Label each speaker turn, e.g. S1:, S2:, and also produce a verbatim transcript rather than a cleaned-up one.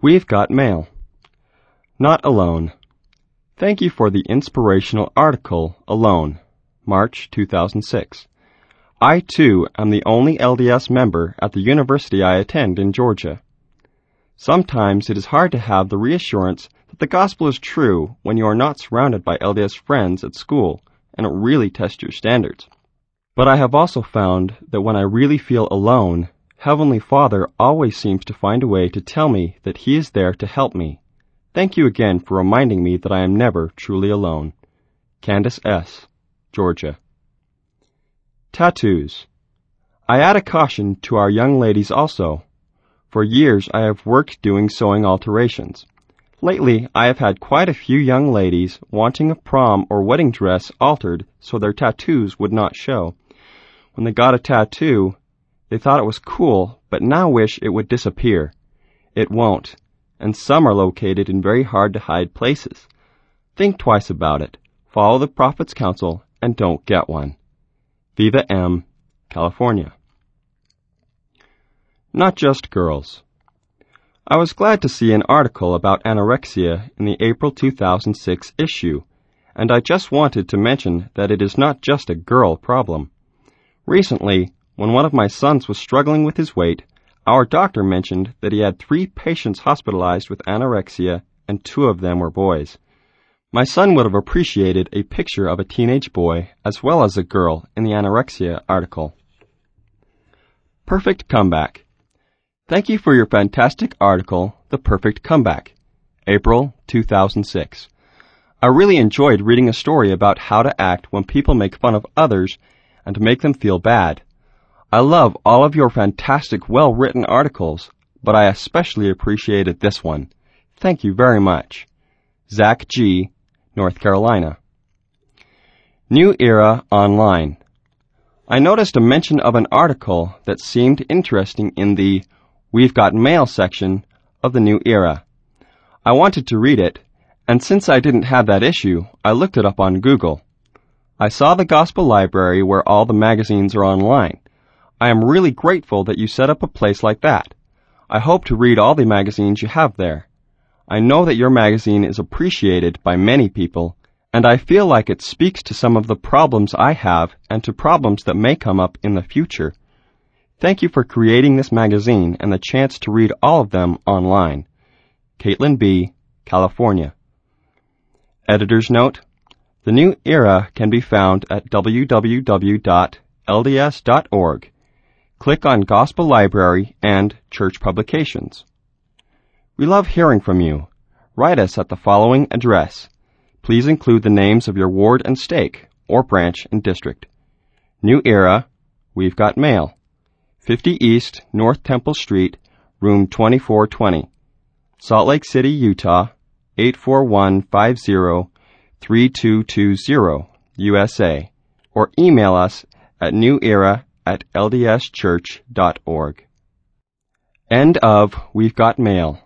S1: We've got mail. Not alone. Thank you for the inspirational article, Alone, March two thousand six. I, too, am the only L D S member at the university I attend in Georgia. Sometimes it is hard to have the reassurance that the gospel is true when you are not surrounded by L D S friends at school, and it really tests your standards. But I have also found that when I really feel alone, Heavenly Father always seems to find a way to tell me that He is there to help me. Thank you again for reminding me that I am never truly alone. Candace S., Georgia. Tattoos. I add a caution to our young ladies also. For years I have worked doing sewing alterations. Lately I have had quite a few young ladies wanting a prom or wedding dress altered so their tattoos would not show. When they got a tattoo, they thought it was cool, but now wish it would disappear. It won't, and some are located in very hard-to-hide places. Think twice about it, follow the Prophet's counsel, and don't get one. Viva M., California. Not just girls. I was glad to see an article about anorexia in the April two thousand six issue, and I just wanted to mention that it is not just a girl problem. Recently, when one of my sons was struggling with his weight, our doctor mentioned that he had three patients hospitalized with anorexia, and two of them were boys. My son would have appreciated a picture of a teenage boy as well as a girl in the anorexia article. Perfect Comeback. Thank you for your fantastic article, The Perfect Comeback, April two thousand six. I really enjoyed reading a story about how to act when people make fun of others and to make them feel bad. I love all of your fantastic, well-written articles, but I especially appreciated this one. Thank you very much. Zach G., North Carolina. New Era Online. I noticed a mention of an article that seemed interesting in the We've Got Mail section of the New Era. I wanted to read it, and since I didn't have that issue, I looked it up on Google. I saw the Gospel Library where all the magazines are online. I am really grateful that you set up a place like that. I hope to read all the magazines you have there. I know that your magazine is appreciated by many people, and I feel like it speaks to some of the problems I have and to problems that may come up in the future. Thank you for creating this magazine and the chance to read all of them online. Caitlin B., California. Editor's note: The New Era can be found at w w w dot l d s dot org. Click on Gospel Library and Church Publications. We love hearing from you. Write us at the following address. Please include the names of your ward and stake, or branch and district. New Era, We've Got Mail. fifty East North Temple Street, room twenty-four twenty. Salt Lake City, Utah, eight four one five zero three two two zero, U S A. Or email us at newera at l d s church dot org. End of We've Got Mail.